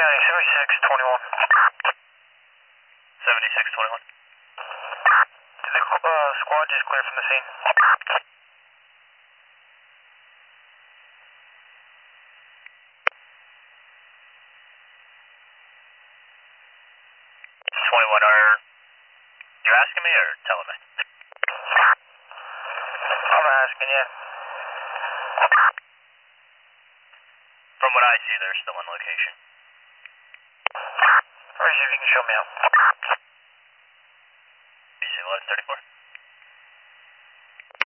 County, 7621. 7621. Did the squad just clear from the scene? 21, are you asking me or telling me? I'm asking you. From what I see, they're still on location. Let me see if you can show me out. BC 1134.